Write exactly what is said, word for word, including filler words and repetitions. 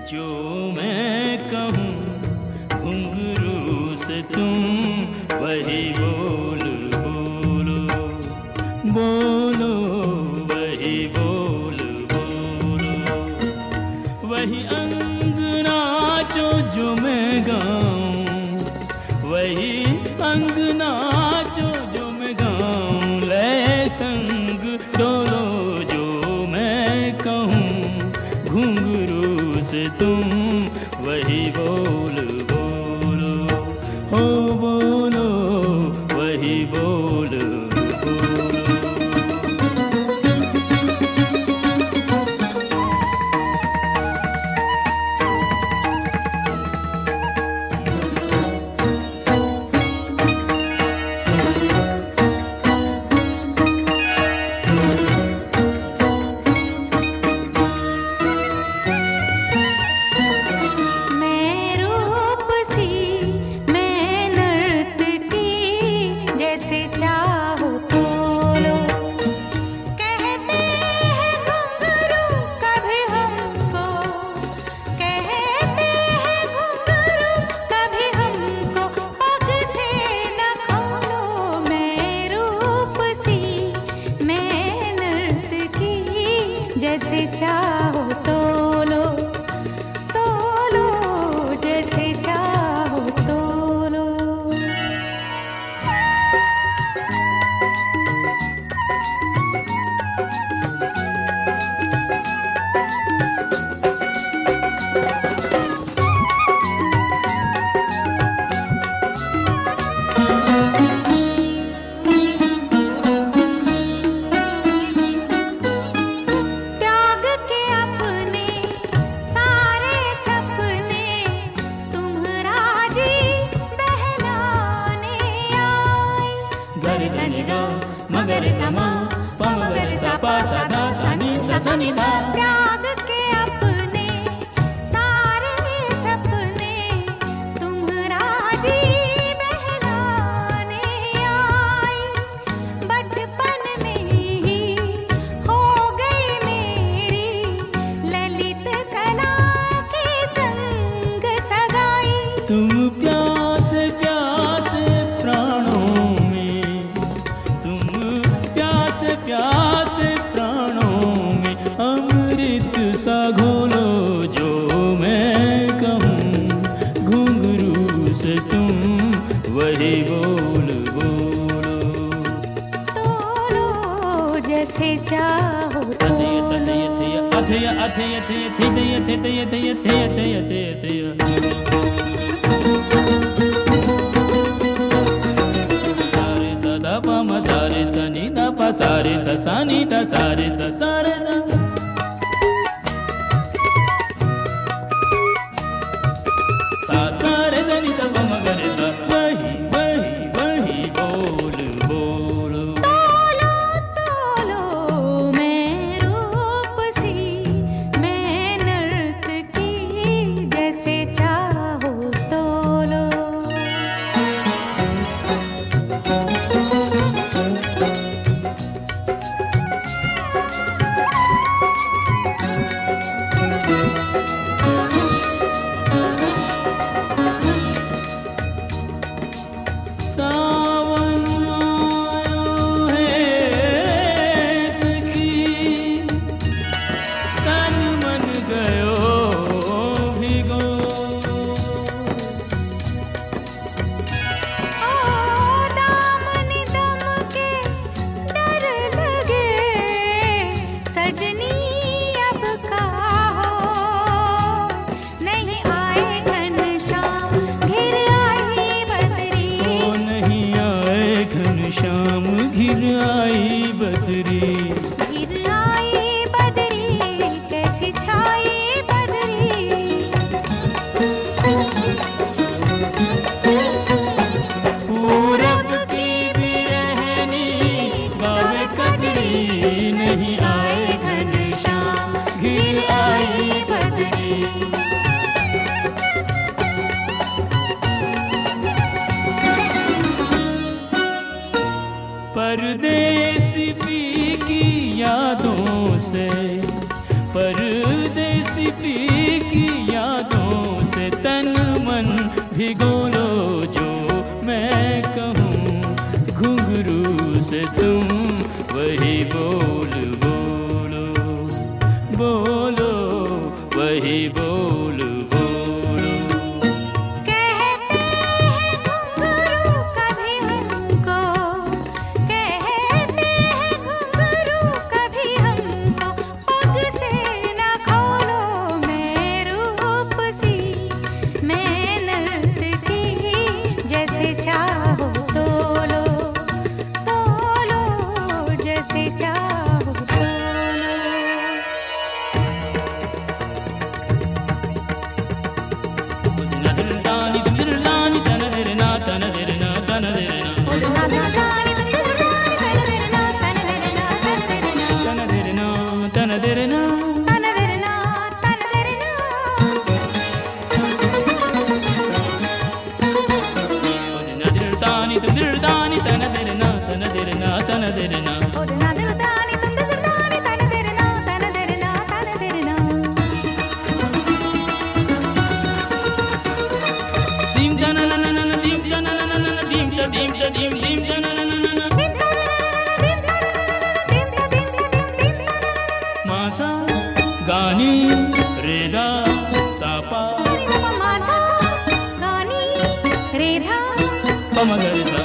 जो मैं कहूँ घुंघरू से तुम वही बोल बोलो, बोलो वही बोल बोलो। वही अंग नाचो जो मैं गाऊं, वही अंग नाचो जो मैं गाऊं। ले संग डोलो जो मैं कहूँ घुंघरू से तुम वही बोल बोलो, हो बोलो वही बोल बोलो। जैसे चाहो तोलो तोलो, जैसे चाहो तोलो। मगर समा पमगर सपा सदा सनी ससनी धा। त्याग के अपने सारे सपने तुम्हारा जी बहलाने आई। बचपन में ही हो गई मेरी ललित कला के संग सगाई। तुम प्यास प्यास प्राणों प्यास प्राणों में अमृत सा घोलो जो मैं कहूँ घुंघरू से तुम वही बोल बोलो, तोलो जैसे चाहो तोलो। अथय अथय अथय अथय अथय अथय अथय अथय अथय प म सारे स नि ध प सारे स सा नि ध सारे स सारे स। सा सारे स नि ध प म ग रे स। वही वही वही बोल बोलो, तोलो तोलो मैं रूपसी मैं नर्तकी, जैसे चाहो तोलो। सावन आयो है सखी, तन मन गयो भिगो। ओ दामन दमके डर लगे, सजनी अब का हो। नहीं आए घनश्याम घिर आई बदरी, ओ नहीं आए घनश्याम घिर आई बदरी। घिर आई बदरी कैसी छाई बदरी। पूरब की भी रहनी बावे कजरी, नहीं आए घनश्याम घिर आई बदरी। परदेसी पी की यादों से, परदेसी पी की यादों वही बोल बोलो बोलो वही बोल बोलो। कहते हैं घुंघरू कभी हमको, कहते हैं घुंघरू कभी हमको, पग से न खोलो मैं रूप सी, मैं नर्तकी जैसे चाहो तोलो तोलो, जैसे चाहो तोलो। नदरदानी दुदरदानी तनदरना तनदरना तनदरना तनदरना तनदरना नदरदानी दुदरदानी तनदरना तनदरना तनदरना dim tananana dim tananana dim ta dim ta dim dim tananana मासा गानी रेधा सापा गानी रेधा पमगर सा